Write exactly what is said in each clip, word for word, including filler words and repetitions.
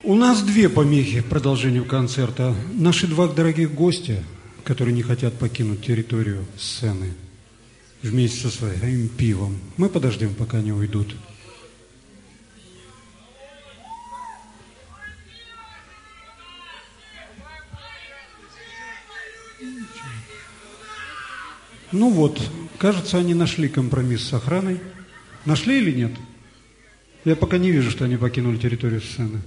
У нас две помехи к продолжению концерта. Наши два дорогих гостя, которые не хотят покинуть территорию сцены вместе со своим пивом. Мы подождем, пока они уйдут. Ну вот, кажется, они нашли компромисс с охраной. Нашли или нет? Я пока не вижу, что они покинули территорию сцены.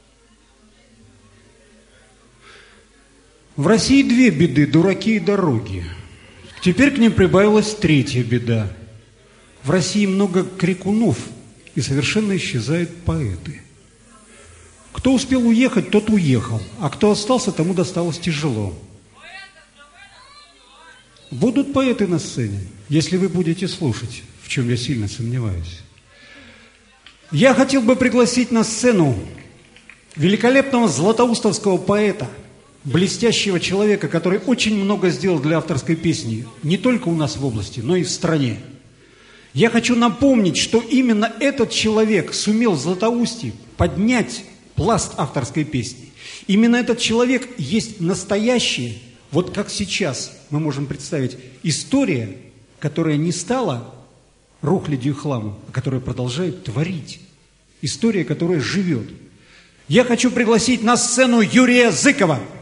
В России две беды – дураки и дороги. Теперь к ним прибавилась третья беда. В России много крикунов, и совершенно исчезают поэты. Кто успел уехать, тот уехал, а кто остался, тому досталось тяжело. Будут поэты на сцене, если вы будете слушать, в чем я сильно сомневаюсь. Я хотел бы пригласить на сцену великолепного златоустовского поэта, блестящего человека, который очень много сделал для авторской песни, не только у нас в области, но и в стране. Я хочу напомнить, что именно этот человек сумел в Златоусте поднять пласт авторской песни. Именно этот человек есть настоящая, вот как сейчас мы можем представить, история, которая не стала рухлядью и хламом, а которая продолжает творить. История, которая живет. Я хочу пригласить на сцену Юрия Зыкова.